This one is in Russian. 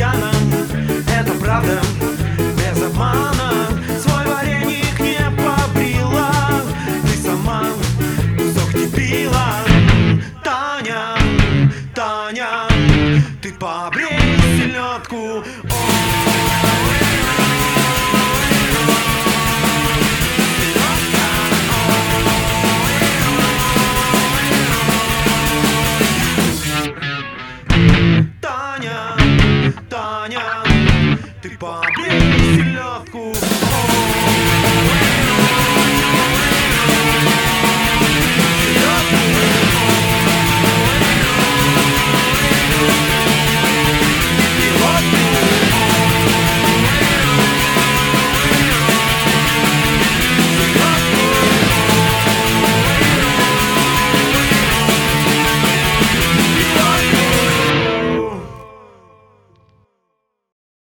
пьяном, это правда, без обмана. Свой вареник не побрила, ты сама кусок не пила. Таня, Таня, ты побрей селедку. Таня, Таня, ты побрей селедку.